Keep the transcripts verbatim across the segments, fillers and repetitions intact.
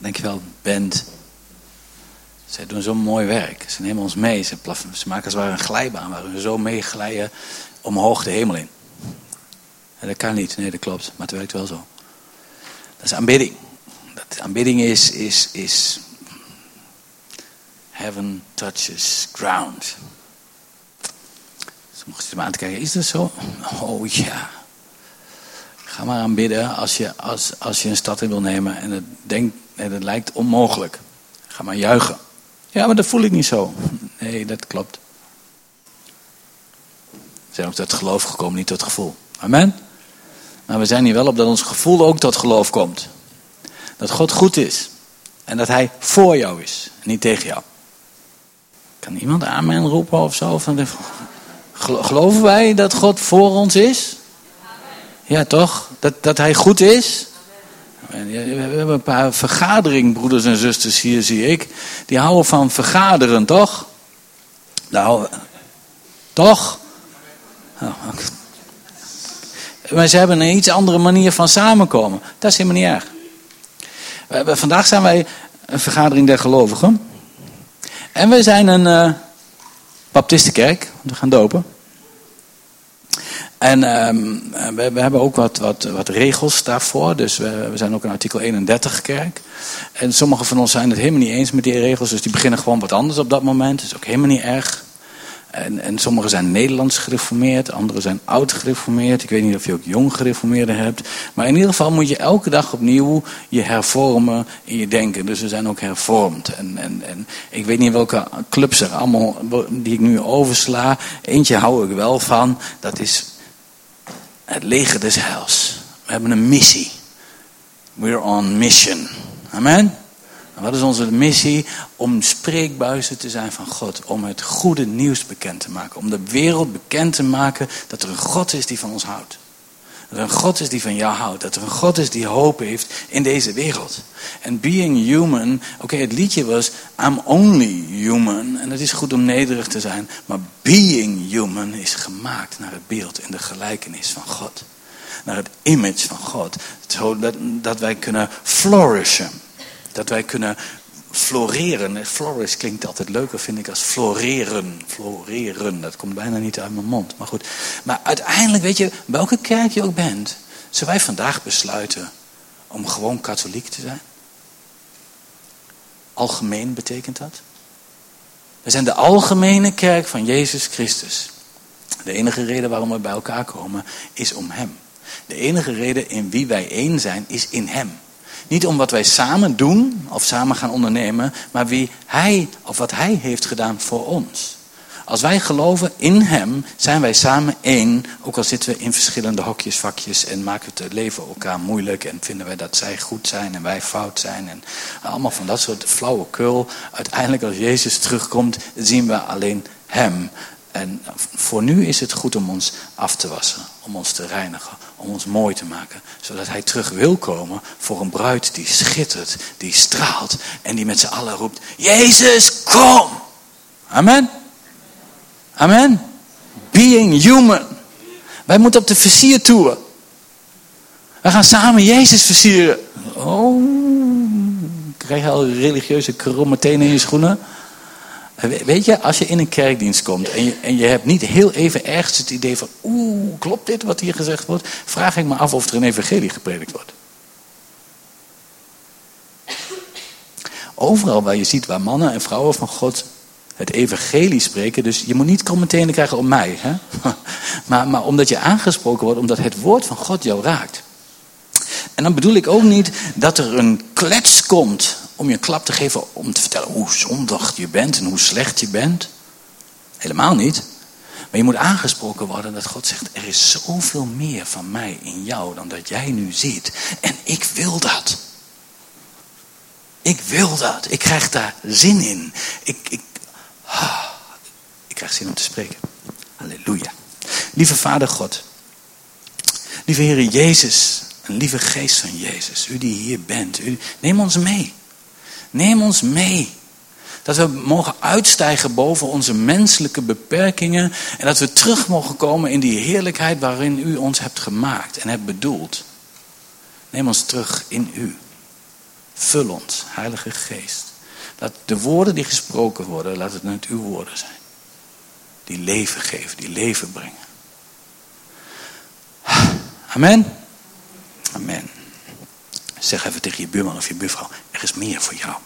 Dankjewel, band. Zij doen zo'n mooi werk. Ze nemen ons mee. Ze, plaf, ze maken als het ware een glijbaan waar we zo meeglijden omhoog de hemel in. En dat kan niet. Nee, dat klopt. Maar het werkt wel zo. Dat is aanbidding. Dat aanbidding is, is, is... Heaven touches ground. Sommigen zitten me aan te kijken. Is dat zo? Oh ja. Ga maar aanbidden als je, als, als je een stad in wil nemen en het, denkt, en het lijkt onmogelijk. Ga maar juichen. Ja, maar dat voel ik niet zo. Nee, dat klopt. We zijn ook tot geloof gekomen, niet tot gevoel. Amen? Maar we zijn hier wel op dat ons gevoel ook tot geloof komt. Dat God goed is. En dat hij voor jou is. En niet tegen jou. Kan iemand amen roepen of zo? Geloven wij dat God voor ons is? Ja, toch? Dat, dat hij goed is? Amen. We hebben een paar vergaderingbroeders en zusters hier, zie ik. Die houden van vergaderen, toch? Nou, toch? Oh, okay. Maar ze hebben een iets andere manier van samenkomen. Dat is helemaal niet erg. Vandaag zijn wij een vergadering der gelovigen. En we zijn een uh, baptistenkerk. We gaan dopen. En um, we, we hebben ook wat, wat, wat regels daarvoor. Dus we, we zijn ook een artikel eenendertig kerk. En sommige van ons zijn het helemaal niet eens met die regels. Dus die beginnen gewoon wat anders op dat moment. Dat is ook helemaal niet erg. En, en sommigen zijn Nederlands gereformeerd. Anderen zijn oud gereformeerd. Ik weet niet of je ook jong gereformeerden hebt. Maar in ieder geval moet je elke dag opnieuw je hervormen in je denken. Dus we zijn ook hervormd. En, en, en ik weet niet welke clubs er allemaal die ik nu oversla. Eentje hou ik wel van. Dat is het leger des heils. We hebben een missie. We're on mission. Amen. En wat is onze missie? Om spreekbuizen te zijn van God. Om het goede nieuws bekend te maken. Om de wereld bekend te maken dat er een God is die van ons houdt. Dat er een God is die van jou houdt. Dat er een God is die hoop heeft in deze wereld. En being human. Oké, okay, het liedje was I'm only human. En het is goed om nederig te zijn. Maar being human is gemaakt naar het beeld en de gelijkenis van God. Naar het image van God. Zodat dat wij kunnen flourishen. Dat wij kunnen floreren. Flourish klinkt altijd leuker, vind ik, als floreren. Floreren, dat komt bijna niet uit mijn mond. Maar goed. Maar uiteindelijk, weet je, welke kerk je ook bent, zullen wij vandaag besluiten om gewoon katholiek te zijn? Algemeen betekent dat. We zijn de algemene kerk van Jezus Christus. De enige reden waarom we bij elkaar komen, is om Hem. De enige reden in wie wij één zijn, is in Hem. Niet om wat wij samen doen of samen gaan ondernemen, maar wie Hij of wat Hij heeft gedaan voor ons. Als wij geloven in Hem, zijn wij samen één. Ook al zitten we in verschillende hokjes, vakjes en maken we het leven elkaar moeilijk. En vinden wij dat zij goed zijn en wij fout zijn. En allemaal van dat soort flauwekul. Uiteindelijk als Jezus terugkomt, zien we alleen Hem. En voor nu is het goed om ons af te wassen, om ons te reinigen, om ons mooi te maken. Zodat Hij terug wil komen voor een bruid die schittert, die straalt en die met z'n allen roept, Jezus, kom! Amen? Amen? Being human. Wij moeten op de versiertour. We gaan samen Jezus versieren. Oh, krijg je al religieuze kromme tenen in je schoenen? Weet je, als je in een kerkdienst komt en je, en je hebt niet heel even ergens het idee van, oeh, klopt dit wat hier gezegd wordt? Vraag ik me af of er een evangelie gepredikt wordt. Overal waar je ziet waar mannen en vrouwen van God het evangelie spreken, dus je moet niet commentaar krijgen op mij, hè? Maar, maar omdat je aangesproken wordt, omdat het woord van God jou raakt. En dan bedoel ik ook niet dat er een klets komt om je een klap te geven om te vertellen hoe zondig je bent en hoe slecht je bent. Helemaal niet. Maar je moet aangesproken worden dat God zegt, er is zoveel meer van mij in jou dan dat jij nu ziet. En ik wil dat. Ik wil dat. Ik krijg daar zin in. Ik, ik, ah, ik krijg zin om te spreken. Halleluja. Lieve Vader God. Lieve Heere Jezus. Een lieve geest van Jezus. U die hier bent. U, neem ons mee. Neem ons mee. Dat we mogen uitstijgen boven onze menselijke beperkingen. En dat we terug mogen komen in die heerlijkheid waarin u ons hebt gemaakt en hebt bedoeld. Neem ons terug in u. Vul ons, Heilige Geest. Laat de woorden die gesproken worden, laat het net uw woorden zijn. Die leven geven, die leven brengen. Amen. Amen. Zeg even tegen je buurman of je buurvrouw, er is meer voor jou.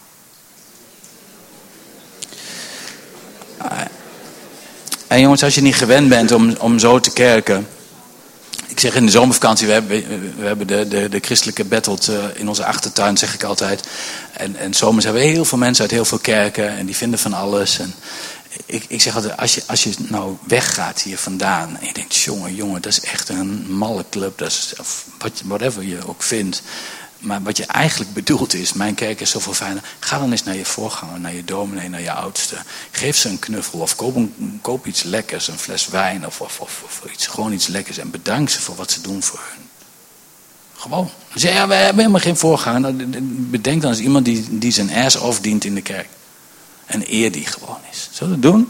En jongens, als je niet gewend bent om, om zo te kerken. Ik zeg in de zomervakantie, we hebben, we hebben de, de, de christelijke battle in onze achtertuin, zeg ik altijd. En, en zomers hebben we heel veel mensen uit heel veel kerken en die vinden van alles. En ik, ik zeg altijd, als je, als je nou weggaat hier vandaan en je denkt, jongen, jongen, dat is echt een malle club. Dat is, of whatever je ook vindt. Maar wat je eigenlijk bedoelt is, mijn kerk is zoveel fijner. Ga dan eens naar je voorganger, naar je dominee, naar je oudste. Geef ze een knuffel of koop, een, koop iets lekkers, een fles wijn of, of, of, of iets, gewoon iets lekkers. En bedank ze voor wat ze doen voor hun. Gewoon. Dan zeg je, ja, we hebben helemaal geen voorganger. Bedenk dan eens iemand die, die zijn ass afdient in de kerk. En eer die gewoon is. Zullen we dat doen?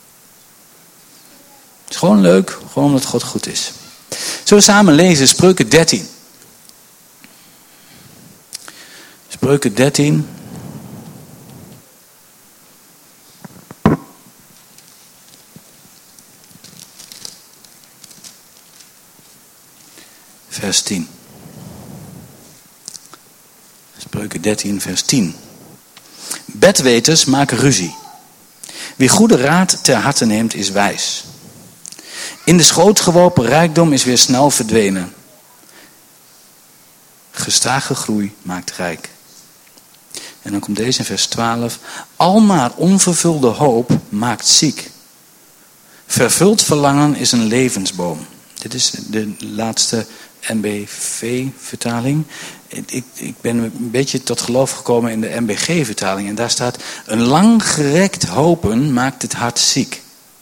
Het is gewoon leuk, gewoon omdat God goed is. Zullen we samen lezen, Spreuken dertien. Spreuken dertien. Vers tien. Spreuken dertien, vers tien. Bedweters maken ruzie. Wie goede raad ter harte neemt, is wijs. In de schoot geworpen rijkdom is weer snel verdwenen. Gestage groei maakt rijk. En dan komt deze in vers twaalf. Almaar onvervulde hoop maakt ziek. Vervuld verlangen is een levensboom. Dit is de laatste N B V-vertaling. Ik, ik ben een beetje tot geloof gekomen in de N B G-vertaling. En daar staat, een langgerekt hopen maakt het hart ziek.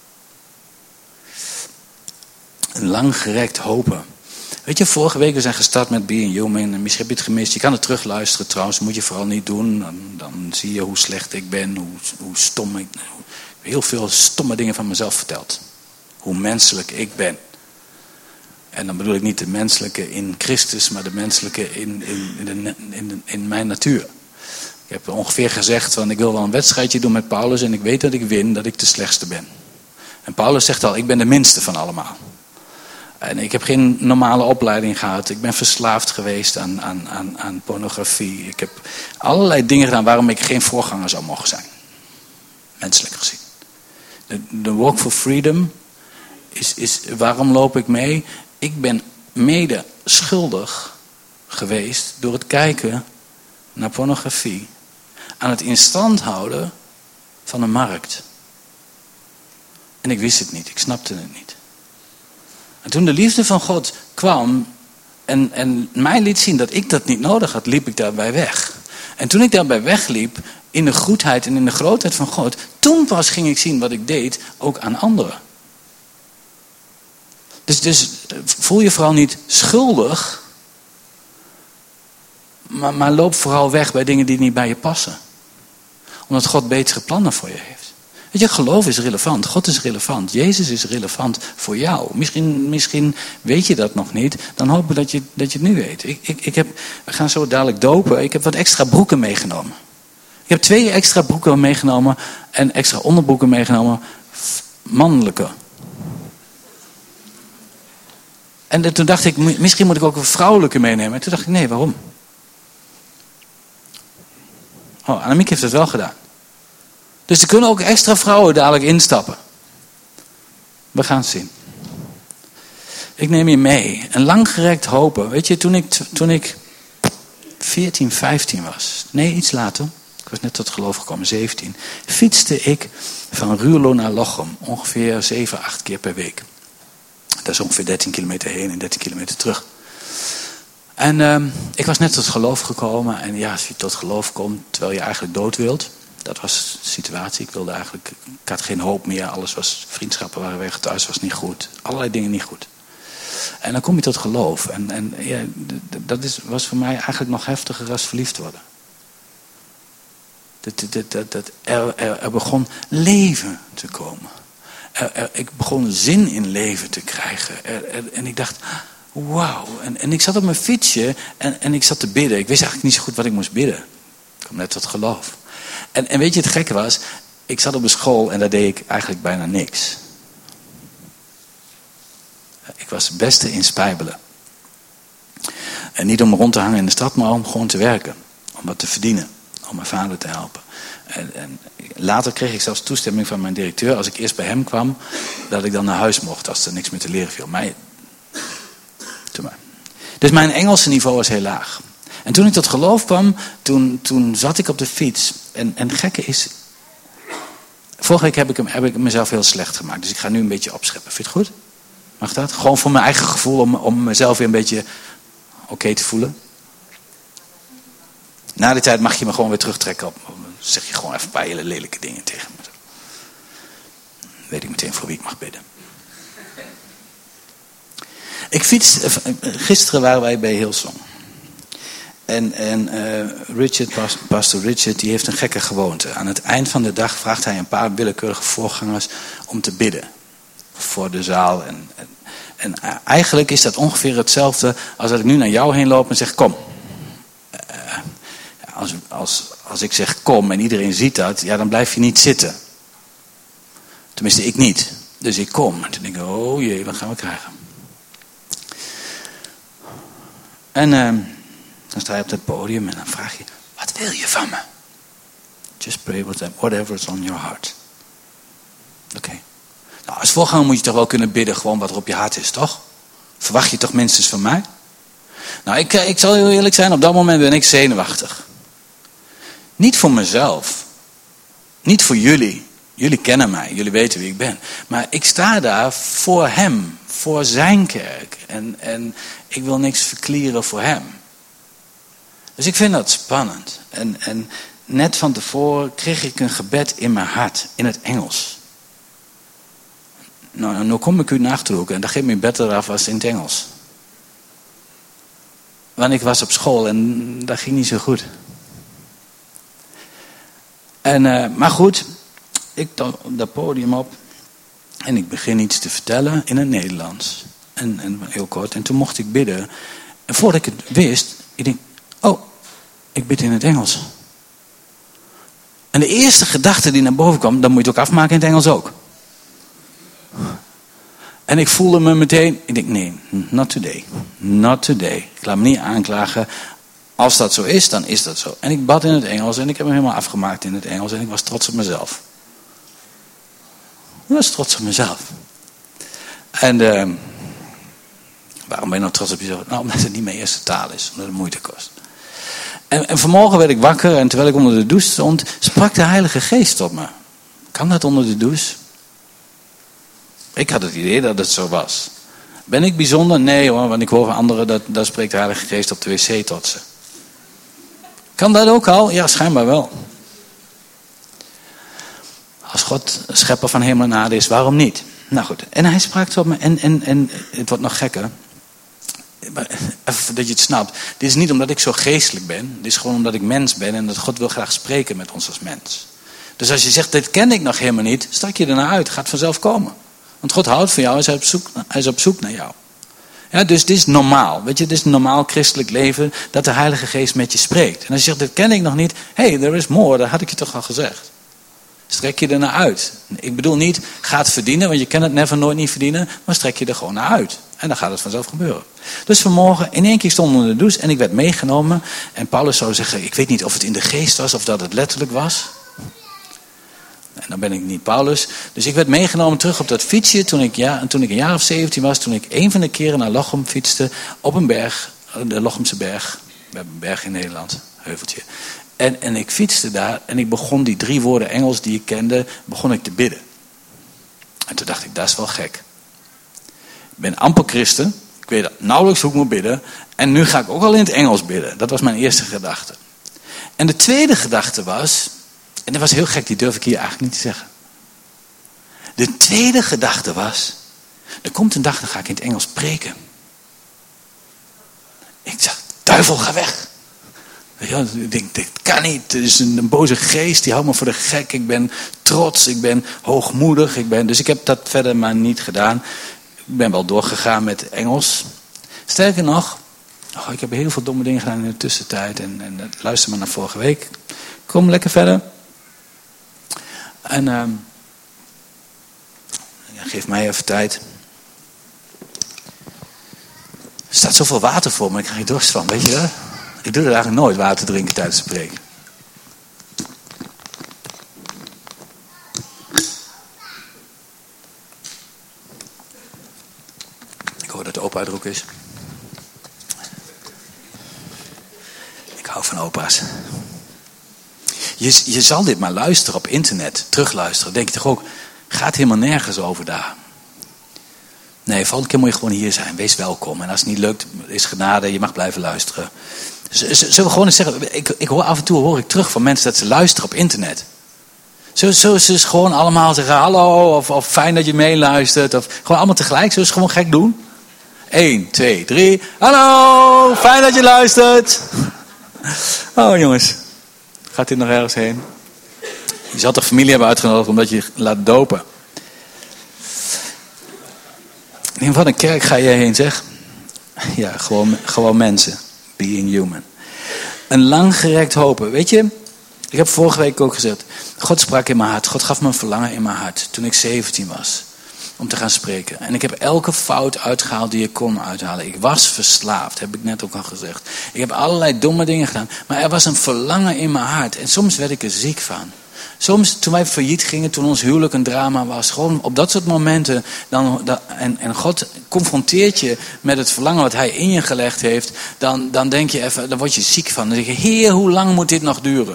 Een langgerekt hopen. Weet je, vorige week we zijn gestart met Being Human. En misschien heb je het gemist. Je kan het terugluisteren trouwens. Dat moet je vooral niet doen. Dan, dan zie je hoe slecht ik ben. Hoe, hoe stom ik ben. Heel veel stomme dingen van mezelf verteld. Hoe menselijk ik ben. En dan bedoel ik niet de menselijke in Christus. Maar de menselijke in, in, in, de, in, de, in mijn natuur. Ik heb ongeveer gezegd van ik wil wel een wedstrijdje doen met Paulus. En ik weet dat ik win. Dat ik de slechtste ben. En Paulus zegt al, ik ben de minste van allemaal. En ik heb geen normale opleiding gehad. Ik ben verslaafd geweest aan, aan, aan, aan pornografie. Ik heb allerlei dingen gedaan waarom ik geen voorganger zou mogen zijn. Menselijk gezien. De, de Walk for Freedom is, is waarom loop ik mee? Ik ben mede schuldig geweest door het kijken naar pornografie. Aan het in stand houden van een markt. En ik wist het niet. Ik snapte het niet. En toen de liefde van God kwam en, en mij liet zien dat ik dat niet nodig had, liep ik daarbij weg. En toen ik daarbij wegliep, in de goedheid en in de grootheid van God, toen pas ging ik zien wat ik deed, ook aan anderen. Dus, dus voel je vooral niet schuldig, maar, maar loop vooral weg bij dingen die niet bij je passen. Omdat God betere plannen voor je heeft. Weet je, geloof is relevant. God is relevant. Jezus is relevant voor jou. Misschien, misschien weet je dat nog niet. Dan hoop ik dat je, dat je het nu weet. Ik, ik, ik heb, we gaan zo dadelijk dopen. Ik heb wat extra broeken meegenomen. Ik heb twee extra broeken meegenomen. En extra onderbroeken meegenomen. Mannelijke. En toen dacht ik, misschien moet ik ook een vrouwelijke meenemen. En toen dacht ik, nee, waarom? Oh, Annemiek heeft het wel gedaan. Dus er kunnen ook extra vrouwen dadelijk instappen. We gaan het zien. Ik neem je mee. Een langgerekt hopen. Weet je, toen ik, toen ik veertien, vijftien was. Nee, iets later. Ik was net tot geloof gekomen, zeventien. Fietste ik van Ruurlo naar Lochem. Ongeveer zeven, acht keer per week. Dat is ongeveer dertien kilometer heen en dertien kilometer terug. En uh, ik was net tot geloof gekomen. En ja, als je tot geloof komt terwijl je eigenlijk dood wilt. Dat was de situatie. Ik wilde eigenlijk, ik had geen hoop meer. Alles was, vriendschappen waren weg, thuis was niet goed. Allerlei dingen niet goed. En dan kom je tot geloof. En, en ja, dat is, was voor mij eigenlijk nog heftiger als verliefd worden. Dat, dat, dat, dat er, er, er begon leven te komen. Er, er, ik begon zin in leven te krijgen. Er, er, en ik dacht, wauw. En, en ik zat op mijn fietsje en, en ik zat te bidden. Ik wist eigenlijk niet zo goed wat ik moest bidden. Ik kwam net tot geloof. En, en weet je, het gekke was, ik zat op een school en daar deed ik eigenlijk bijna niks. Ik was het beste in spijbelen. En niet om rond te hangen in de stad, maar om gewoon te werken. Om wat te verdienen. Om mijn vader te helpen. En, en later kreeg ik zelfs toestemming van mijn directeur, als ik eerst bij hem kwam, dat ik dan naar huis mocht als er niks meer te leren viel. Maar, maar. Dus mijn Engelse niveau was heel laag. En toen ik tot geloof kwam, toen, toen zat ik op de fiets. En, en het gekke is, vorige week heb ik, hem, heb ik mezelf heel slecht gemaakt. Dus ik ga nu een beetje opscheppen. Vind je het goed? Mag dat? Gewoon voor mijn eigen gevoel, om, om mezelf weer een beetje oké okay te voelen. Na die tijd mag je me gewoon weer terugtrekken op. Dan zeg je gewoon even een paar hele lelijke dingen tegen me. Dan weet ik meteen voor wie ik mag bidden. Ik fiets, gisteren waren wij bij Hillsong. En, en uh, Richard, pastor Richard, die heeft een gekke gewoonte. Aan het eind van de dag vraagt hij een paar willekeurige voorgangers om te bidden. Voor de zaal. En, en, en eigenlijk is dat ongeveer hetzelfde als dat ik nu naar jou heen loop en zeg kom. Uh, als, als, als ik zeg kom en iedereen ziet dat, ja, dan blijf je niet zitten. Tenminste, ik niet. Dus ik kom. En toen denk ik, oh jee, wat gaan we krijgen? En uh, dan sta je op het podium en dan vraag je, wat wil je van me? Just pray whatever is on your heart. Oké. Okay. Nou, als voorganger moet je toch wel kunnen bidden gewoon wat er op je hart is, toch? Verwacht je toch minstens van mij? Nou, ik, ik zal heel eerlijk zijn, op dat moment ben ik zenuwachtig. Niet voor mezelf. Niet voor jullie. Jullie kennen mij, jullie weten wie ik ben. Maar ik sta daar voor hem, voor zijn kerk. En, en ik wil niks verklieren voor hem. Dus ik vind dat spannend. En, en net van tevoren kreeg ik een gebed in mijn hart, in het Engels. Nou, nu kom ik u nachtroeken en dat geeft me beter af als in het Engels. Want ik was op school en dat ging niet zo goed. En, uh, maar goed, ik op dat podium op en ik begin iets te vertellen in het Nederlands. En, en heel kort. En toen mocht ik bidden. En voordat ik het wist, ik denk, oh, ik bid in het Engels. En de eerste gedachte die naar boven kwam, dan moet je het ook afmaken in het Engels ook. En ik voelde me meteen, ik denk nee, not today. Not today. Ik laat me niet aanklagen. Als dat zo is, dan is dat zo. En ik bad in het Engels en ik heb hem helemaal afgemaakt in het Engels. En ik was trots op mezelf. Ik was trots op mezelf. En uh, waarom ben je nou trots op jezelf? Nou, omdat het niet mijn eerste taal is. Omdat het moeite kost. En, en vanmorgen werd ik wakker en terwijl ik onder de douche stond, sprak de Heilige Geest op me. Kan dat onder de douche? Ik had het idee dat het zo was. Ben ik bijzonder? Nee hoor, want ik hoor van anderen dat daar spreekt de Heilige Geest op de wc tot ze. Kan dat ook al? Ja, schijnbaar wel. Als God schepper van hemel en aarde is, waarom niet? Nou goed, en hij sprak tot me en, en, en het wordt nog gekker. Even dat je het snapt. Dit is niet omdat ik zo geestelijk ben. Dit is gewoon omdat ik mens ben en dat God wil graag spreken met ons als mens. Dus als je zegt, dit ken ik nog helemaal niet, strek je ernaar uit. Gaat vanzelf komen. Want God houdt van jou en hij is op zoek, hij is op zoek naar jou. Ja, dus dit is normaal. Weet je, dit is een normaal christelijk leven dat de Heilige Geest met je spreekt. En als je zegt, dit ken ik nog niet. Hé, hey, there is more. Dat had ik je toch al gezegd. Strek je er naar uit. Ik bedoel niet, ga het verdienen, want je kan het never nooit niet verdienen. Maar strek je er gewoon naar uit. En dan gaat het vanzelf gebeuren. Dus vanmorgen, in één keer stond ik onder de douche en ik werd meegenomen. En Paulus zou zeggen, ik weet niet of het in de geest was of dat het letterlijk was. En dan ben ik niet Paulus. Dus ik werd meegenomen terug op dat fietsje toen ik, ja, toen ik een jaar of zeventien was. Toen ik een van de keren naar Lochem fietste op een berg. De Lochemse berg. We hebben een berg in Nederland. Heuveltje. En, en ik fietste daar en ik begon die drie woorden Engels die ik kende, begon ik te bidden. En toen dacht ik, dat is wel gek. Ik ben amper christen. Ik weet nauwelijks hoe ik moet bidden. En nu ga ik ook al in het Engels bidden. Dat was mijn eerste gedachte. En de tweede gedachte was, en dat was heel gek, die durf ik hier eigenlijk niet te zeggen. De tweede gedachte was, er komt een dag, dan ga ik in het Engels preken. Ik zeg, duivel, ga weg. Ja, ik denk, dit kan niet. Het is een, een boze geest, die houdt me voor de gek. Ik ben trots, ik ben hoogmoedig. Ik ben, dus ik heb dat verder maar niet gedaan. Ik ben wel doorgegaan met Engels. Sterker nog, Oh, ik heb heel veel domme dingen gedaan in de tussentijd. En, en luister maar naar vorige week. Kom lekker verder. En uh, geef mij even tijd. Er staat zoveel water voor me, ik krijg er dorst van, weet je dat? Ik doe er eigenlijk nooit water drinken tijdens de preek. Ik hoor dat de opa uitroek is. Ik hou van opa's. Je, je zal dit maar luisteren op internet, terugluisteren. Denk je toch ook, gaat helemaal nergens over daar. Nee, volgende keer moet je gewoon hier zijn. Wees welkom. En als het niet lukt, is genade. Je mag blijven luisteren. Zullen we gewoon eens zeggen. Ik, ik hoor, af en toe hoor ik terug van mensen dat ze luisteren op internet. Zullen ze dus gewoon allemaal zeggen hallo. Of, of fijn dat je meeluistert. Of gewoon allemaal tegelijk. Zullen ze gewoon gek doen? Eén, twee, drie. Hallo. Fijn dat je luistert. Oh jongens. Gaat dit nog ergens heen? Je zal toch familie hebben uitgenodigd omdat je je laat dopen. In wat een kerk ga je heen, zeg? Ja, gewoon, gewoon mensen. Being human. Een langgerekt hopen. Weet je, ik heb vorige week ook gezegd. God sprak in mijn hart. God gaf me een verlangen in mijn hart. Toen ik zeventien was. Om te gaan spreken. En ik heb elke fout uitgehaald die ik kon uithalen. Ik was verslaafd, heb ik net ook al gezegd. Ik heb allerlei domme dingen gedaan. Maar er was een verlangen in mijn hart. En soms werd ik er ziek van. Soms, toen wij failliet gingen, toen ons huwelijk een drama was, gewoon op dat soort momenten, dan, dan, en, en God confronteert je met het verlangen wat hij in je gelegd heeft, dan, dan denk je even, dan word je ziek van. Dan denk je, Heer, hoe lang moet dit nog duren?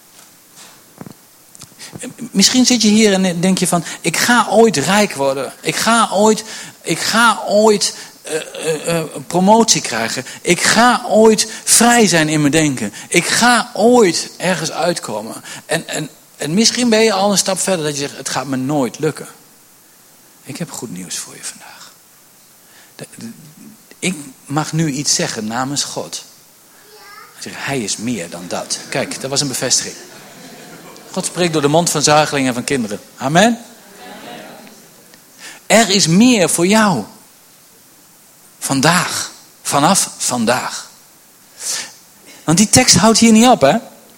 Misschien zit je hier en denk je van, ik ga ooit rijk worden. Ik ga ooit, ik ga ooit uh, uh, uh, promotie krijgen. Ik ga ooit vrij zijn in mijn denken. Ik ga ooit ergens uitkomen. En, en, en misschien ben je al een stap verder dat je zegt, het gaat me nooit lukken. Ik heb goed nieuws voor je vandaag. De, de, ik mag nu iets zeggen namens God. Hij is meer dan dat. Kijk, dat was een bevestiging. God spreekt door de mond van zuigelingen en van kinderen. Amen. Er is meer voor jou. Vandaag. Vanaf vandaag. Want die tekst houdt hier niet op, hè.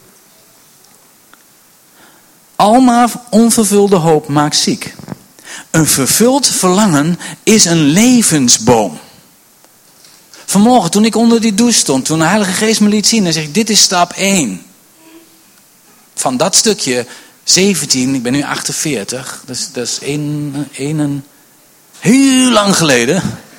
Almaar onvervulde hoop maakt ziek. Een vervuld verlangen is een levensboom. Vanmorgen toen ik onder die douche stond, toen de Heilige Geest me liet zien, dan zeg ik, dit is stap één. Van dat stukje zeventien, ik ben nu achtenveertig, dus dat is een, een, een heel lang geleden.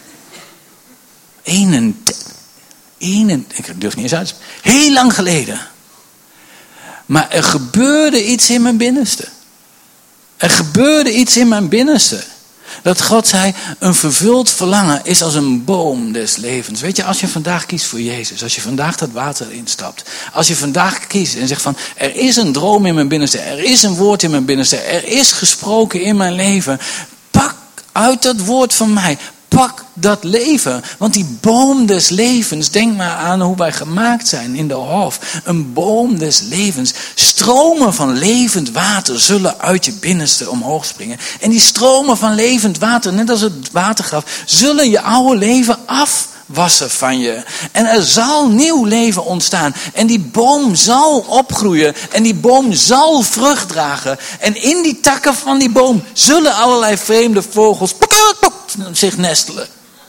Een, een, ik durf niet eens uit te spreken. Heel lang geleden. Maar er gebeurde iets in mijn binnenste. Er gebeurde iets in mijn binnenste. Dat God zei, een vervuld verlangen is als een boom des levens. Weet je, als je vandaag kiest voor Jezus, als je vandaag dat water instapt, als je vandaag kiest en zegt van, er is een droom in mijn binnenste, er is een woord in mijn binnenste, er is gesproken in mijn leven, pak uit dat woord van mij, pak dat leven. Want die boom des levens, denk maar aan hoe wij gemaakt zijn in de hof. Een boom des levens. Stromen van levend water zullen uit je binnenste omhoog springen. En die stromen van levend water, net als het watergraf, zullen je oude leven afwassen van je. En er zal nieuw leven ontstaan. En die boom zal opgroeien. En die boom zal vrucht dragen. En in die takken van die boom zullen allerlei vreemde vogels zich nestelen.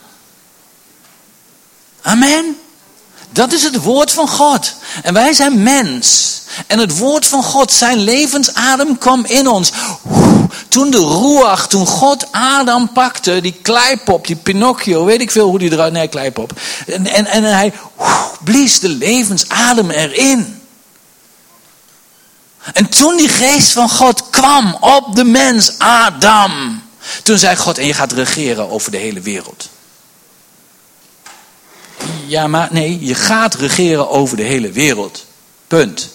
Amen. Dat is het woord van God. En wij zijn mens. En het woord van God, zijn levensadem kwam in ons. Toen de ruach, toen God Adam pakte, die kleipop, die Pinocchio, weet ik veel hoe die eruit, nee kleipop. En, en, en hij blies de levensadem erin. En toen die geest van God kwam op de mens Adam, toen zei God, en je gaat regeren over de hele wereld. Ja, maar nee, je gaat regeren over de hele wereld. Punt.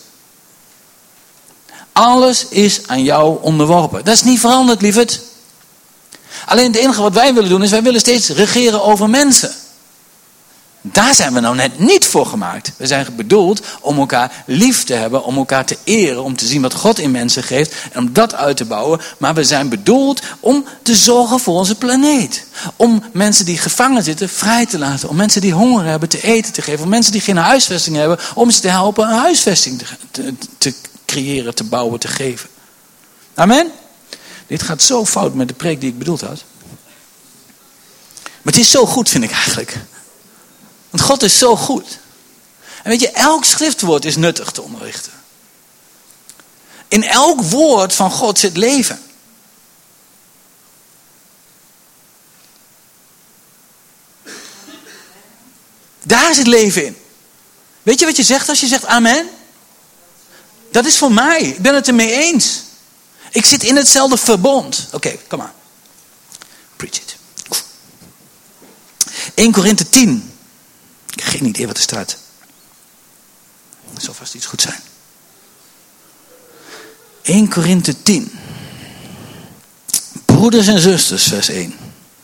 Alles is aan jou onderworpen. Dat is niet veranderd, lieverd. Alleen het enige wat wij willen doen is, wij willen steeds regeren over mensen. Daar zijn we nou net niet voor gemaakt. We zijn bedoeld om elkaar lief te hebben, om elkaar te eren, om te zien wat God in mensen geeft en om dat uit te bouwen. Maar we zijn bedoeld om te zorgen voor onze planeet. Om mensen die gevangen zitten vrij te laten. Om mensen die honger hebben te eten te geven. Om mensen die geen huisvesting hebben, om ze te helpen een huisvesting te, te, te creëren, te bouwen, te geven. Amen? Dit gaat zo fout met de preek die ik bedoeld had. Maar het is zo goed, vind ik eigenlijk. Want God is zo goed. En weet je, elk schriftwoord is nuttig te onderrichten. In elk woord van God zit leven. Daar zit leven in. Weet je wat je zegt als je zegt amen? Dat is voor mij. Ik ben het ermee eens. Ik zit in hetzelfde verbond. Oké, okay, kom maar. Preach it. Eerste Korinthe tien. Ik heb geen idee wat er staat. Dat zal vast iets goed zijn. Eerste Korinthe tien. Broeders en zusters, vers één.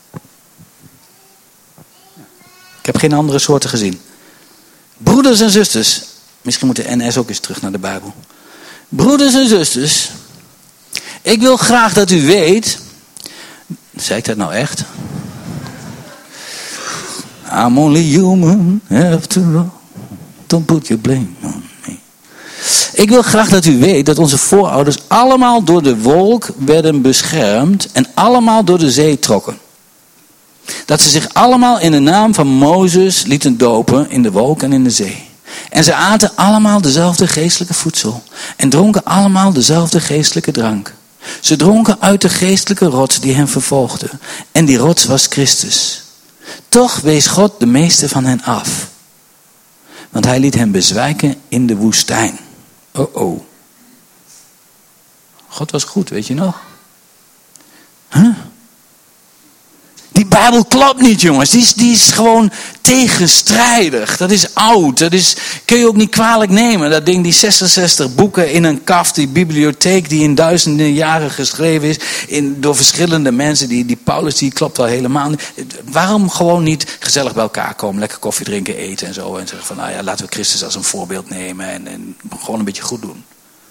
Ik heb geen andere soorten gezien. Broeders en zusters. Misschien moet de N S ook eens terug naar de Bijbel. Broeders en zusters. Ik wil graag dat u weet. Zei ik dat nou echt? I'm only human after all. Don't put your blame on me. Ik wil graag dat u weet dat onze voorouders allemaal door de wolk werden beschermd en allemaal door de zee trokken. Dat ze zich allemaal in de naam van Mozes lieten dopen in de wolk en in de zee. En ze aten allemaal dezelfde geestelijke voedsel en dronken allemaal dezelfde geestelijke drank. Ze dronken uit de geestelijke rots die hen vervolgde. En die rots was Christus. Toch wees God de meeste van hen af. Want hij liet hen bezwijken in de woestijn. Oh oh. God was goed, weet je nog? Huh? Die Bijbel klopt niet, jongens. Die is, die is gewoon tegenstrijdig. Dat is oud. Dat is, kun je ook niet kwalijk nemen. Dat ding, die zesenzestig boeken in een kaft. Die bibliotheek die in duizenden jaren geschreven is. In, door verschillende mensen. Die, die Paulus, die klopt wel helemaal niet. Waarom gewoon niet gezellig bij elkaar komen. Lekker koffie drinken, eten en zo. En zeggen van, nou ja, laten we Christus als een voorbeeld nemen. En, en gewoon een beetje goed doen.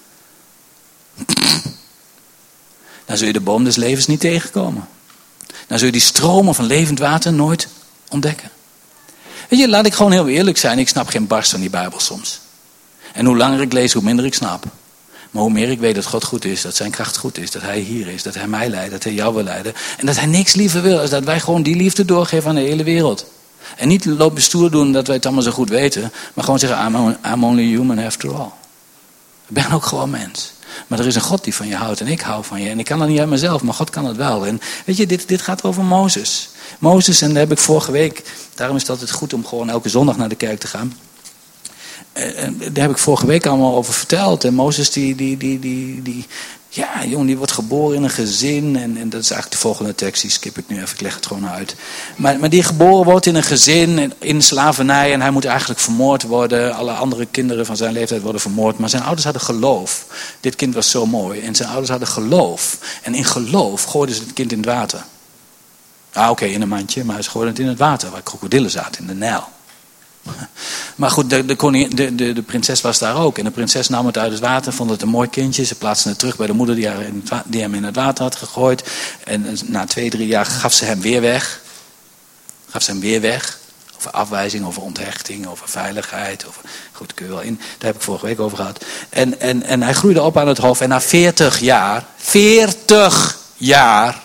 Dan zul je de boom des levens niet tegenkomen. Dan zul je die stromen van levend water nooit ontdekken. Weet je, laat ik gewoon heel eerlijk zijn. Ik snap geen barst van die Bijbel soms. En hoe langer ik lees, hoe minder ik snap. Maar hoe meer ik weet dat God goed is, dat zijn kracht goed is, dat hij hier is, dat hij mij leidt, dat hij jou wil leiden. En dat hij niks liever wil, is dat wij gewoon die liefde doorgeven aan de hele wereld. En niet lopen stoer doen dat wij het allemaal zo goed weten. Maar gewoon zeggen, I'm, I'm only human after all. Ik ben ook gewoon mens. Maar er is een God die van je houdt en ik hou van je. En ik kan dat niet uit mezelf, maar God kan het wel. En weet je, dit, dit gaat over Mozes. Mozes, en daar heb ik vorige week, daarom is het altijd goed om gewoon elke zondag naar de kerk te gaan. En daar heb ik vorige week allemaal over verteld. En Mozes, die, die, die, die, die, ja, jongen, die wordt geboren in een gezin. En, en dat is eigenlijk de volgende tekst, die skip ik nu even, ik leg het gewoon uit. Maar, maar die geboren wordt in een gezin, in slavernij. En hij moet eigenlijk vermoord worden. Alle andere kinderen van zijn leeftijd worden vermoord. Maar zijn ouders hadden geloof. Dit kind was zo mooi. En zijn ouders hadden geloof. En in geloof gooiden ze het kind in het water. Ah, oké, okay, in een mandje. Maar ze gooiden het in het water, waar krokodillen zaten, in de Nijl. Maar goed, de, de, koning, de, de, de prinses was daar ook. En de prinses nam het uit het water, vond het een mooi kindje. Ze plaatste het terug bij de moeder die, haar in het, die hem in het water had gegooid. En na twee, drie jaar gaf ze hem weer weg. Gaf ze hem weer weg. Over afwijzing, over onthechting, over veiligheid. Over, goed, kun je wel in. Daar heb ik vorige week over gehad. En, en, en hij groeide op aan het hof. En na veertig jaar, veertig jaar,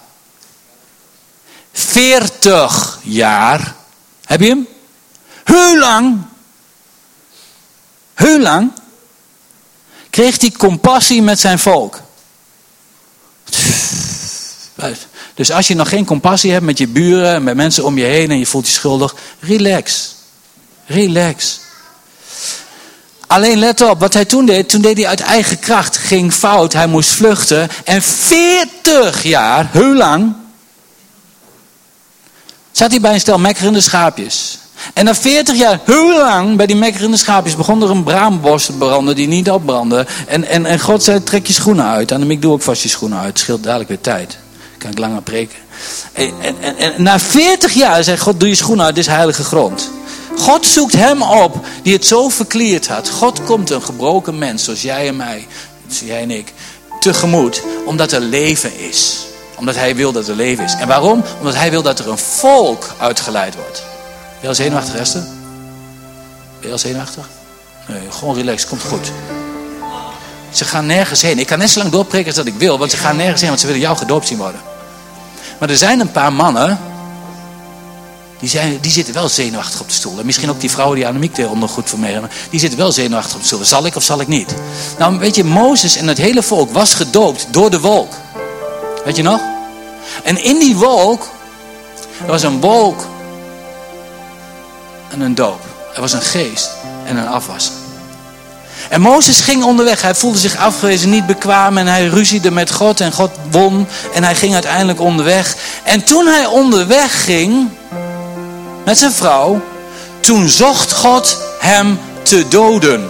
veertig jaar, heb je hem? Hoe lang, hoe lang kreeg hij compassie met zijn volk? Dus als je nog geen compassie hebt met je buren en met mensen om je heen en je voelt je schuldig, relax. Relax. Alleen let op, wat hij toen deed, toen deed hij uit eigen kracht, ging fout, hij moest vluchten. En veertig jaar, hoe lang, zat hij bij een stel mekkerende schaapjes. En na veertig jaar, hoe lang, bij die mekkerende schaapjes begon er een braambos te branden die niet opbrandde. En, en, en God zei, trek je schoenen uit. En ik doe ook vast je schoenen uit, het scheelt dadelijk weer tijd. Kan ik langer preken. En, en, en, en na veertig jaar zei God, doe je schoenen uit, dit is heilige grond. God zoekt hem op die het zo verkleerd had. God komt een gebroken mens zoals jij en mij, zoals jij en ik, tegemoet. Omdat er leven is. Omdat hij wil dat er leven is. En waarom? Omdat hij wil dat er een volk uitgeleid wordt. Ben je al zenuwachtig, Esther? Ben je al zenuwachtig? Nee, gewoon relax, komt goed. Ze gaan nergens heen. Ik kan net zo lang doorpreken als dat ik wil. Want ze gaan nergens heen, want ze willen jou gedoopt zien worden. Maar er zijn een paar mannen. Die, zijn, die zitten wel zenuwachtig op de stoel. En misschien ook die vrouwen die Annemiek eronder goed voor mee hebben. Die zitten wel zenuwachtig op de stoel. Zal ik of zal ik niet? Nou weet je, Mozes en het hele volk was gedoopt door de wolk. Weet je nog? En in die wolk. Er was een wolk. En een doop. Er was een geest. En een afwassen. En Mozes ging onderweg. Hij voelde zich afgewezen, niet bekwaam. En hij ruziede met God. En God won. En hij ging uiteindelijk onderweg. En toen hij onderweg ging. Met zijn vrouw. Toen zocht God hem te doden.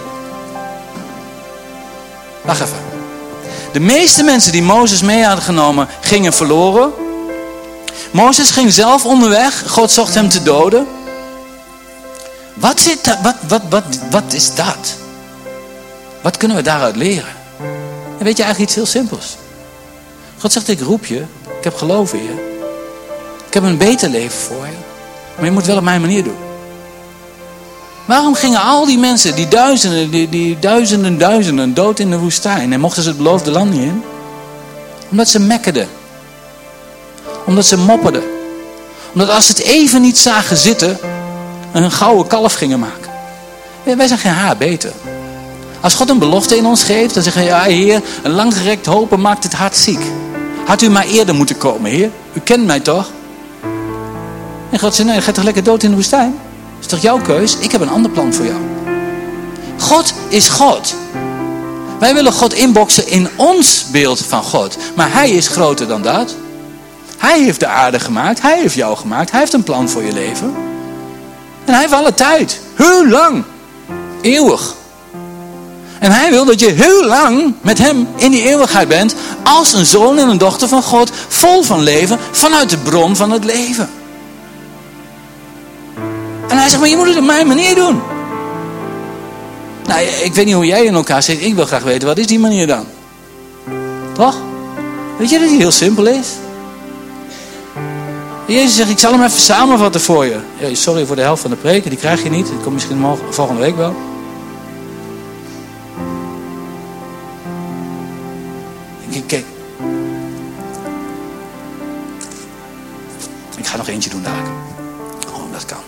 Wacht even. De meeste mensen die Mozes mee hadden genomen. Gingen verloren. Mozes ging zelf onderweg. God zocht hem te doden. Wat, zit daar, wat, wat, wat, wat is dat? Wat kunnen we daaruit leren? En weet je eigenlijk iets heel simpels. God zegt, ik roep je. Ik heb geloof in je. Ik heb een beter leven voor je. Maar je moet wel op mijn manier doen. Waarom gingen al die mensen, die duizenden, die, die duizenden, duizenden dood in de woestijn. En mochten ze het beloofde land niet in? Omdat ze mekkerden. Omdat ze mopperden. Omdat als ze het even niet zagen zitten. Een gouden kalf gingen maken. Ja, wij zijn geen haar beter. Als God een belofte in ons geeft, dan zeggen we, ja Heer, een langgerekt hopen maakt het hart ziek. Had u maar eerder moeten komen, Heer? U kent mij toch? En God zei, nee, ga toch lekker dood in de woestijn? Dat is toch jouw keus? Ik heb een ander plan voor jou. God is God. Wij willen God inboksen in ons beeld van God. Maar hij is groter dan dat. Hij heeft de aarde gemaakt. Hij heeft jou gemaakt. Hij heeft een plan voor je leven. En hij heeft alle tijd. Heel lang. Eeuwig. En hij wil dat je heel lang met hem in die eeuwigheid bent. Als een zoon en een dochter van God. Vol van leven. Vanuit de bron van het leven. En hij zegt, maar je moet het op mijn manier doen. Nou, ik weet niet hoe jij in elkaar zit. Ik wil graag weten, wat is die manier dan? Toch? Weet je dat die heel simpel is? Jezus zegt, ik zal hem even samenvatten voor je. Ja, sorry voor de helft van de preken, die krijg je niet. Die komt misschien morgen, volgende week wel. Kijk. Ik ga nog eentje doen dadelijk. Gewoon, dat kan.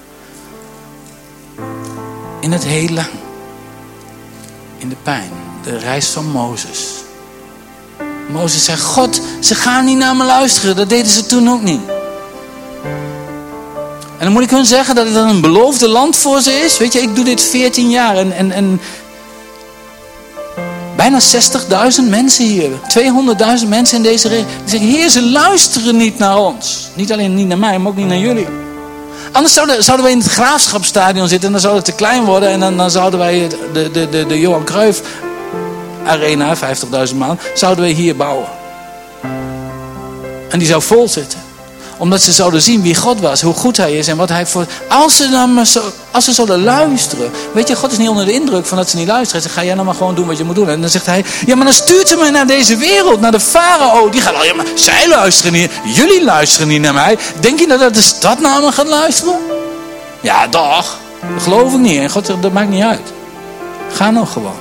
In het heel lang. In de pijn. De reis van Mozes. Mozes zei, God, ze gaan niet naar me luisteren. Dat deden ze toen ook niet. En dan moet ik hun zeggen dat het een beloofde land voor ze is. Weet je, ik doe dit veertien jaar. En, en, en bijna zestigduizend mensen hier. tweehonderdduizend mensen in deze regio. Die zeggen, Heer, ze luisteren niet naar ons. Niet alleen niet naar mij, maar ook niet naar jullie. Anders zouden, zouden wij in het Graafschapstadion zitten. En dan zou het te klein worden. En dan, dan zouden wij de, de, de, de Johan Cruijff Arena, vijftigduizend man, zouden wij hier bouwen. En die zou vol zitten. Omdat ze zouden zien wie God was, hoe goed hij is en wat hij voor... Als ze dan maar zo, als ze zouden luisteren. Weet je, God is niet onder de indruk van dat ze niet luisteren. Hij zegt, ga jij nou maar gewoon doen wat je moet doen. En dan zegt hij, ja maar dan stuurt ze mij naar deze wereld, naar de farao. Die gaat al, ja maar zij luisteren niet, jullie luisteren niet naar mij. Denk je dat de stad naar me gaat luisteren? Ja, toch. Dat geloof ik niet. En God zegt, dat maakt niet uit. Ga nou gewoon.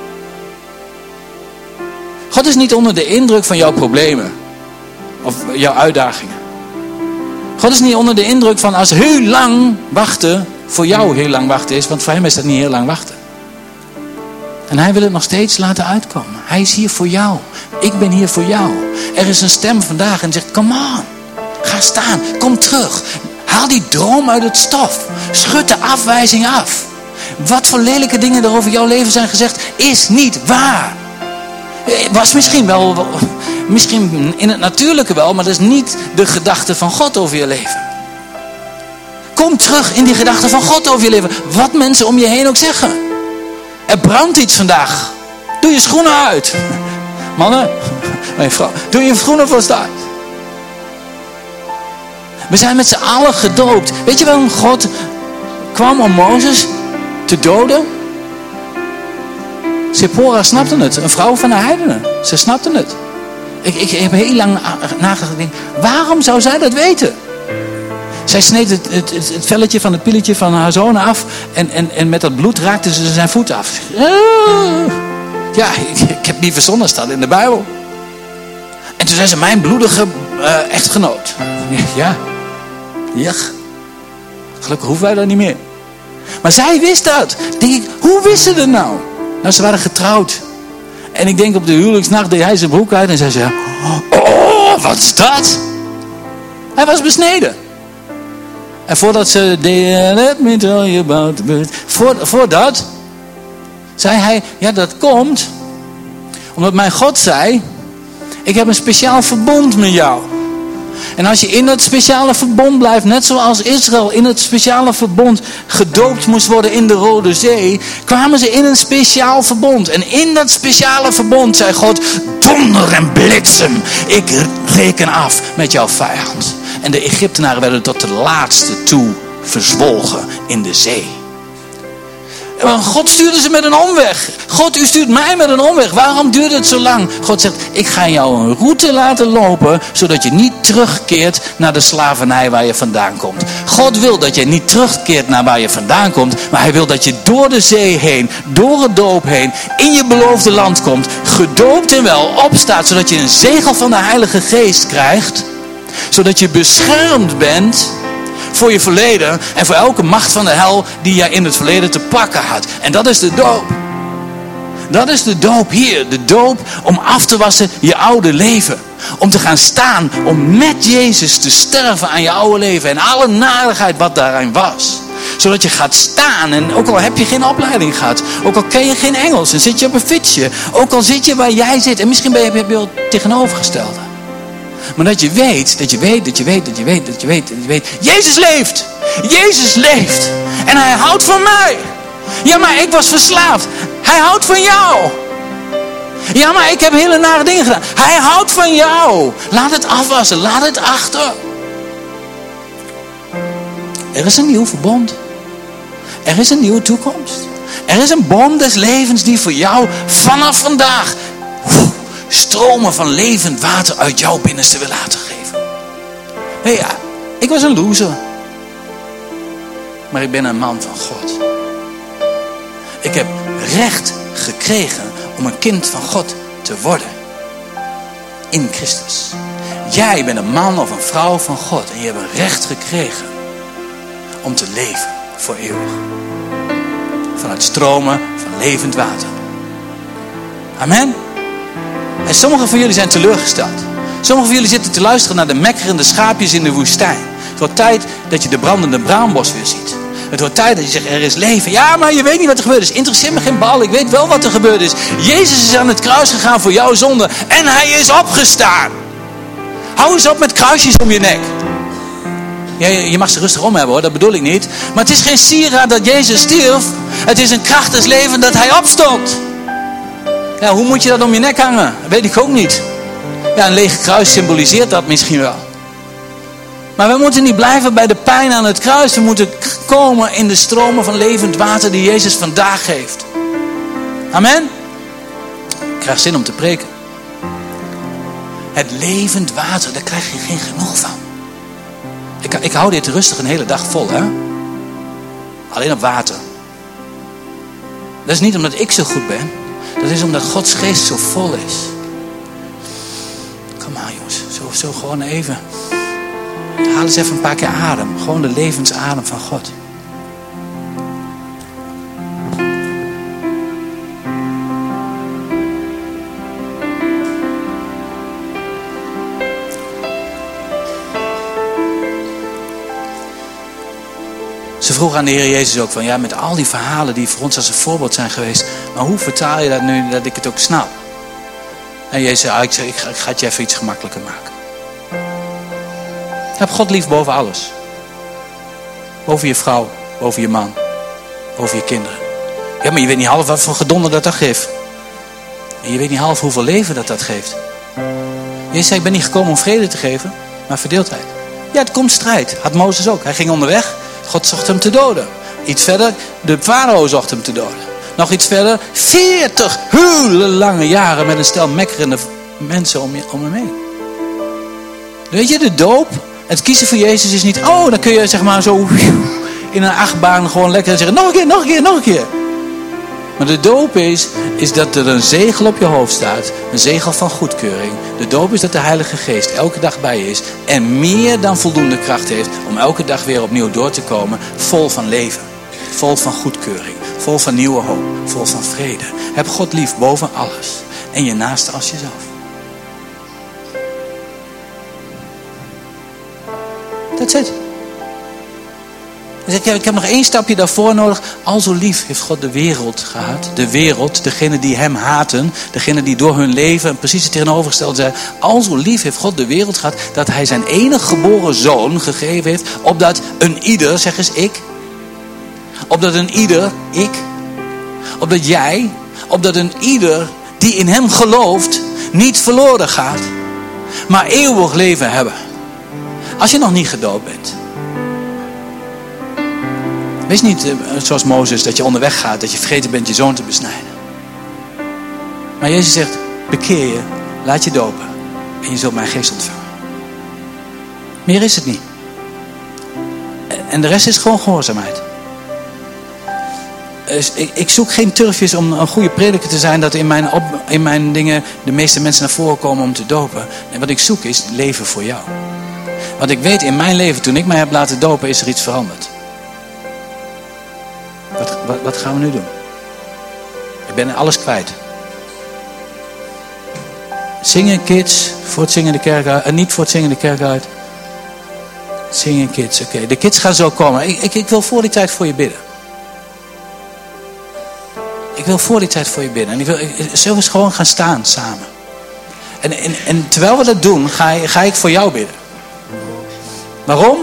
God is niet onder de indruk van jouw problemen. Of jouw uitdagingen. God is niet onder de indruk van als heel lang wachten voor jou heel lang wachten is. Want voor hem is dat niet heel lang wachten. En hij wil het nog steeds laten uitkomen. Hij is hier voor jou. Ik ben hier voor jou. Er is een stem vandaag en zegt, come on. Ga staan. Kom terug. Haal die droom uit het stof. Schud de afwijzing af. Wat voor lelijke dingen er over jouw leven zijn gezegd is niet waar. Was misschien wel, misschien in het natuurlijke wel, maar dat is niet de gedachte van God over je leven. Kom terug in die gedachte van God over je leven. Wat mensen om je heen ook zeggen. Er brandt iets vandaag. Doe je schoenen uit. Mannen, mijn vrouw, doe je schoenen vast uit. We zijn met z'n allen gedoopt. Weet je waarom God kwam om Mozes te doden. Sephora snapte het. Een vrouw van de heidenen. Ze snapte het. Ik, ik heb heel lang nagedacht. Waarom zou zij dat weten? Zij sneed het, het, het, het velletje van het pieletje van haar zoon af. En, en, en met dat bloed raakte ze zijn voet af. Ja, ik, ik heb niet verzonnen, staat in de Bijbel. En toen zei ze, mijn bloedige uh, echtgenoot. Ja. Ja. Gelukkig hoeven wij dat niet meer. Maar zij wist dat. Denk ik, hoe wist ze dat nou? Nou, ze waren getrouwd. En ik denk op de huwelijksnacht deed hij zijn broek uit en zei ze, oh, wat is dat? Hij was besneden. En voordat ze deed, let me tell you about the bird. Voor, voordat zei hij, ja, dat komt omdat mijn God zei, ik heb een speciaal verbond met jou. En als je in dat speciale verbond blijft, net zoals Israël in het speciale verbond gedoopt moest worden in de Rode Zee, kwamen ze in een speciaal verbond. En in dat speciale verbond zei God, donder en bliksem, ik reken af met jouw vijand. En de Egyptenaren werden tot de laatste toe verzwolgen in de zee. Maar God stuurde ze met een omweg. God, u stuurt mij met een omweg. Waarom duurde het zo lang? God zegt, ik ga jou een route laten lopen, zodat je niet terugkeert naar de slavernij waar je vandaan komt. God wil dat je niet terugkeert naar waar je vandaan komt, maar hij wil dat je door de zee heen, door het doop heen, in je beloofde land komt, gedoopt en wel opstaat, zodat je een zegel van de Heilige Geest krijgt, zodat je beschermd bent voor je verleden en voor elke macht van de hel die jij in het verleden te pakken had. En dat is de doop. Dat is de doop hier. De doop om af te wassen je oude leven. Om te gaan staan, om met Jezus te sterven aan je oude leven en alle narigheid wat daarin was. Zodat je gaat staan en ook al heb je geen opleiding gehad, ook al ken je geen Engels en zit je op een fietsje, ook al zit je waar jij zit en misschien ben je, ben je wel tegenovergestelde. Maar dat je weet, dat je weet, dat je weet, dat je weet, dat je weet, dat je weet. Jezus leeft. Jezus leeft. En hij houdt van mij. Ja, maar ik was verslaafd. Hij houdt van jou. Ja, maar ik heb hele nare dingen gedaan. Hij houdt van jou. Laat het afwassen. Laat het achter. Er is een nieuw verbond. Er is een nieuwe toekomst. Er is een boom des levens die voor jou vanaf vandaag stromen van levend water uit jouw binnenste wil laten geven. Hé hey, ja, ik was een loser. Maar ik ben een man van God. Ik heb recht gekregen om een kind van God te worden. In Christus. Jij bent een man of een vrouw van God. En je hebt een recht gekregen om te leven voor eeuwig. Vanuit stromen van levend water. Amen. En sommigen van jullie zijn teleurgesteld. Sommigen van jullie zitten te luisteren naar de mekkerende schaapjes in de woestijn. Het wordt tijd dat je de brandende braambos weer ziet. Het wordt tijd dat je zegt, er is leven. Ja, maar je weet niet wat er gebeurd is. Interesseert me geen bal, ik weet wel wat er gebeurd is. Jezus is aan het kruis gegaan voor jouw zonde. En hij is opgestaan. Hou eens op met kruisjes om je nek. Ja, je mag ze rustig om hebben hoor, dat bedoel ik niet. Maar het is geen sieraad dat Jezus stierf. Het is een kracht des levens dat hij opstond. Ja, hoe moet je dat om je nek hangen? Dat weet ik ook niet. Ja, een lege kruis symboliseert dat misschien wel. Maar we moeten niet blijven bij de pijn aan het kruis. We moeten komen in de stromen van levend water die Jezus vandaag geeft. Amen. Ik krijg zin om te preken. Het levend water, daar krijg je geen genoeg van. Ik, ik hou dit rustig een hele dag vol, hè. Alleen op water. Dat is niet omdat ik zo goed ben. Dat is omdat Gods geest zo vol is. Kom maar jongens, zo, zo gewoon even. Haal eens even een paar keer adem. Gewoon de levensadem van God. Ze vroeg aan de Heer Jezus ook van, ja, met al die verhalen die voor ons als een voorbeeld zijn geweest, maar hoe vertaal je dat nu dat ik het ook snap? En Jezus zei, ah, ik, zeg, ik, ga, ik ga het je even iets gemakkelijker maken. Heb God lief boven alles. Boven je vrouw, boven je man, boven je kinderen. Ja, maar je weet niet half wat voor gedonder dat dat geeft. En je weet niet half hoeveel leven dat dat geeft. Jezus zei, ik ben niet gekomen om vrede te geven, maar verdeeldheid. Ja, het komt strijd. Had Mozes ook. Hij ging onderweg. God zocht hem te doden. Iets verder, de farao zocht hem te doden. Nog iets verder, veertig hele lange jaren met een stel mekkerende mensen om, je, om hem heen. Weet je, de doop, het kiezen voor Jezus is niet, oh, dan kun je zeg maar zo in een achtbaan gewoon lekker zeggen, nog een keer, nog een keer, nog een keer. Maar de doop is, is dat er een zegel op je hoofd staat. Een zegel van goedkeuring. De doop is dat de Heilige Geest elke dag bij je is. En meer dan voldoende kracht heeft om elke dag weer opnieuw door te komen. Vol van leven. Vol van goedkeuring. Vol van nieuwe hoop. Vol van vrede. Heb God lief boven alles. En je naaste als jezelf. That's it. Dus ik heb, ik heb nog één stapje daarvoor nodig. Al zo lief heeft God de wereld gehad. De wereld, degene die hem haten. Degene die door hun leven precies het tegenovergestelde zijn. Al zo lief heeft God de wereld gehad. Dat hij zijn enige geboren zoon gegeven heeft. Opdat een ieder, zeg eens ik. Opdat een ieder, ik. Opdat jij. Opdat een ieder die in hem gelooft. Niet verloren gaat. Maar eeuwig leven hebben. Als je nog niet gedoopt bent. Wees niet uh, zoals Mozes dat je onderweg gaat. Dat je vergeten bent je zoon te besnijden. Maar Jezus zegt. Bekeer je. Laat je dopen. En je zult mijn geest ontvangen. Meer is het niet. En de rest is gewoon gehoorzaamheid. Dus ik, ik zoek geen turfjes om een goede prediker te zijn. Dat in mijn, op, in mijn dingen de meeste mensen naar voren komen om te dopen. En wat ik zoek is leven voor jou. Want ik weet in mijn leven toen ik mij heb laten dopen is er iets veranderd. Wat, wat, wat gaan we nu doen? Ik ben alles kwijt. Zingen kids voor het zingen de kerk uit. En niet voor het zingen de kerk uit. Zingen kids, oké. Okay. De kids gaan zo komen. Ik, ik, ik wil voor die tijd voor je bidden. Ik wil voor die tijd voor je bidden. En ik wil, ik, zullen we eens gewoon gaan staan samen. En, en, en terwijl we dat doen, ga, ga ik voor jou bidden. Waarom?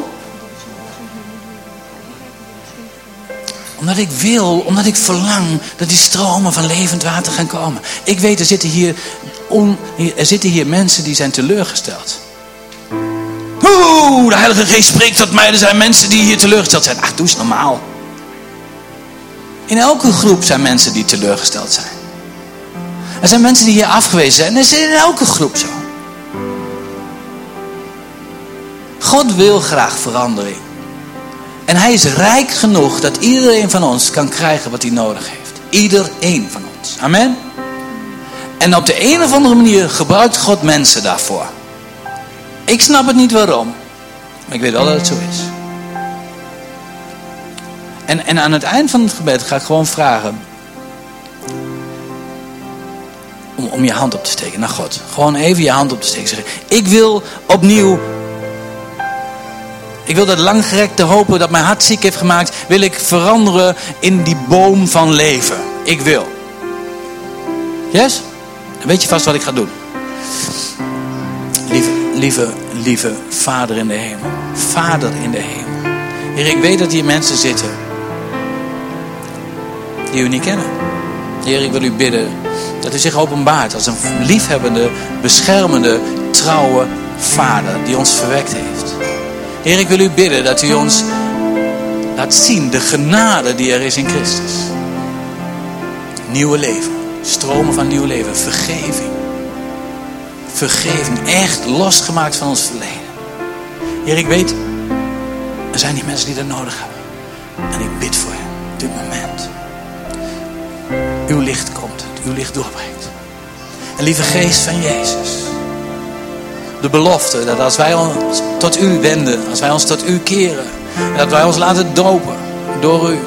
Omdat ik wil, omdat ik verlang dat die stromen van levend water gaan komen. Ik weet, er zitten hier, on, er zitten hier mensen die zijn teleurgesteld. Oeh, de Heilige Geest spreekt tot mij. Er zijn mensen die hier teleurgesteld zijn. Ach, doe eens normaal. In elke groep zijn mensen die teleurgesteld zijn. Er zijn mensen die hier afgewezen zijn. Dat is in elke groep zo. God wil graag verandering. En hij is rijk genoeg dat iedereen van ons kan krijgen wat hij nodig heeft. Iedereen van ons. Amen. En op de een of andere manier gebruikt God mensen daarvoor. Ik snap het niet waarom. Maar ik weet wel dat het zo is. En, en aan het eind van het gebed ga ik gewoon vragen. Om, om je hand op te steken naar God. Gewoon even je hand op te steken. Zeggen, ik wil opnieuw. Ik wil dat langgerekte hopen dat mijn hart ziek heeft gemaakt. Wil ik veranderen in die boom van leven. Ik wil. Yes? Dan weet je vast wat ik ga doen. Lieve, lieve, lieve Vader in de hemel. Vader in de hemel. Heer, ik weet dat hier mensen zitten. Die u niet kennen. Heer, ik wil u bidden. Dat u zich openbaart als een liefhebbende, beschermende, trouwe Vader. Die ons verwekt heeft. Heer, ik wil u bidden dat u ons laat zien de genade die er is in Christus. Nieuwe leven. Stromen van nieuw leven. Vergeving. Vergeving. Echt losgemaakt van ons verleden. Heer, ik weet, er zijn die mensen die dat nodig hebben. En ik bid voor hen. Op dit moment. Uw licht komt. Uw licht doorbrengt. En lieve geest van Jezus. De belofte dat als wij ons tot u wenden, als wij ons tot u keren, dat wij ons laten dopen door u,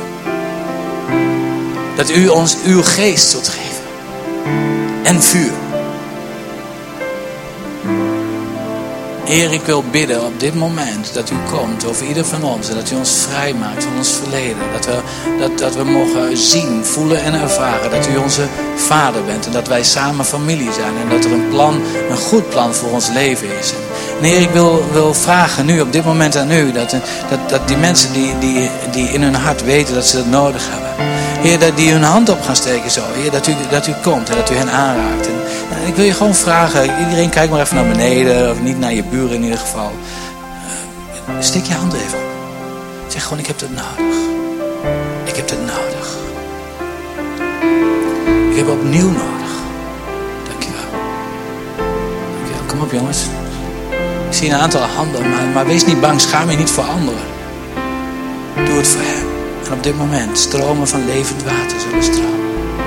dat u ons uw geest zult geven en vuur. Heer, ik wil bidden op dit moment dat u komt over ieder van ons en dat u ons vrijmaakt van ons verleden. Dat we, dat, dat we mogen zien, voelen en ervaren dat u onze Vader bent en dat wij samen familie zijn en dat er een plan, een goed plan voor ons leven is. En Heer, ik wil, wil vragen nu op dit moment aan u dat, dat, dat die mensen die, die, die in hun hart weten dat ze dat nodig hebben. Heer, dat die hun hand op gaan steken zo. Heer, dat u, dat u komt en dat u hen aanraakt. En, en ik wil je gewoon vragen, iedereen kijk maar even naar beneden, of niet naar je buren in ieder geval. Uh, steek je hand even op. Zeg gewoon, ik heb dat nodig. heb het nodig. Ik heb opnieuw nodig. Dankjewel. Dankjewel. Kom op jongens. Ik zie een aantal handen, maar, maar wees niet bang. Schaam je niet voor anderen. Doe het voor hem. En op dit moment stromen van levend water zullen stromen.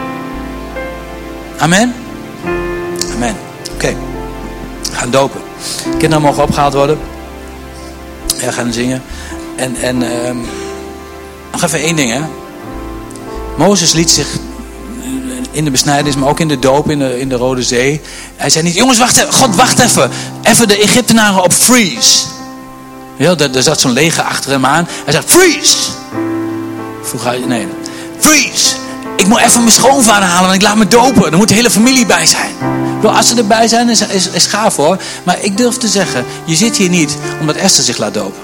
Amen. Amen. Oké. Okay. We gaan dopen. Kinderen mogen opgehaald worden. Ja, gaan zingen. En, en um, nog even één ding, hè. Mozes liet zich in de besnijdenis, maar ook in de doop in de, in de Rode Zee. Hij zei niet, jongens, wacht even. God, wacht even. Even de Egyptenaren op freeze. Ja, er, er zat zo'n leger achter hem aan. Hij zei, freeze. Vroeg hij, nee. Freeze. Ik moet even mijn schoonvader halen, want ik laat me dopen. Er moet de hele familie bij zijn. Bedoel, als ze erbij zijn, is, is, is gaaf hoor. Maar ik durf te zeggen, je zit hier niet omdat Esther zich laat dopen.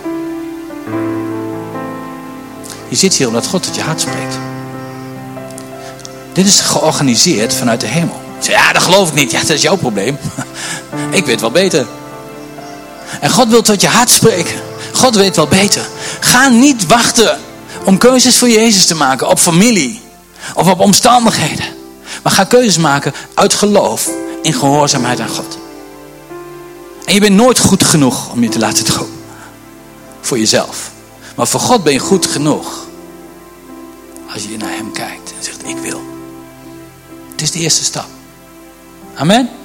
Je zit hier omdat God tot je hart spreekt. Dit is georganiseerd vanuit de hemel. Zeg, ja, dat geloof ik niet. Ja, dat is jouw probleem. Ik weet wel beter. En God wil tot je hart spreken. God weet wel beter. Ga niet wachten om keuzes voor Jezus te maken op familie. Of op omstandigheden. Maar ga keuzes maken uit geloof. In gehoorzaamheid aan God. En je bent nooit goed genoeg om je te laten dopen. Voor jezelf. Maar voor God ben je goed genoeg. Als je naar hem kijkt en zegt, ik wil. Het is de eerste stap. Amen.